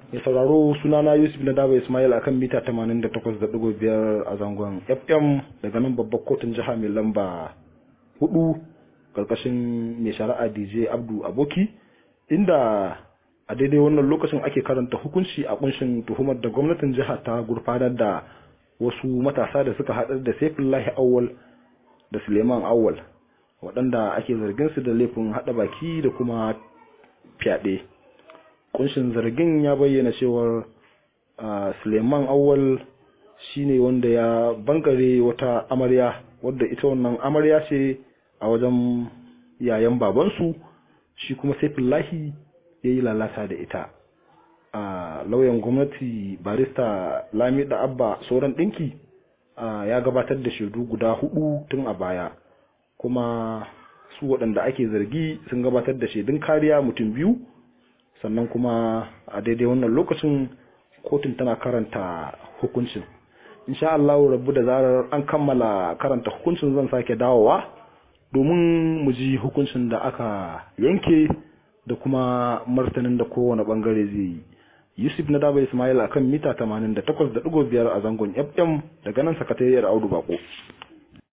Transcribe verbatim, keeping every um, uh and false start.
Mai sauraro sunana Yusuf na Daba Ismail akan mita tamanin da takwas da ɗigo biyar a zangon F M daga nan babbar kotun jiha mai lamba hudu karkashin mai shari'a D J Abdu Aboki, inda a daidai wannan lokacin ake karanta hukunci a kunshin tuhumar da gwamnatin jiha ta gurfanar da wasu matasa da suka haɗar da Saifullahi Awwal da Suleiman Awwal, waɗanda ake zargin su da laifin haɗa baki da kuma fyaɗe. Kunshin zargin ya bayyana cewar Suleiman Awwal shine wanda ya bangare wata amarya, wadda ita wannan amarya ce a wajen yayan babansu, shi kuma Saifullahi ya yi lalata da ita. a lauyan gwamnati barista Lamida Abba Sauran Dinki ya gabatar da shaidu guda hudu tun a baya, kuma su waɗanda ake zargi sun gabatar da shaidun kariya mutum biyu, sannan kuma a daidai wannan lokacin kotun tana karanta hukuncin. Insha Allah rabu da zarar an kammala karanta hukuncin zan sake dawowa domin mu ji hukuncin da aka yanke da kuma martanin da kowane bangare zai yi. Yusuf na Daba Ismail akan mita tamanin da takwas da ɗigo biyar a zangon F M daga nan sakatariyar Audu Bako.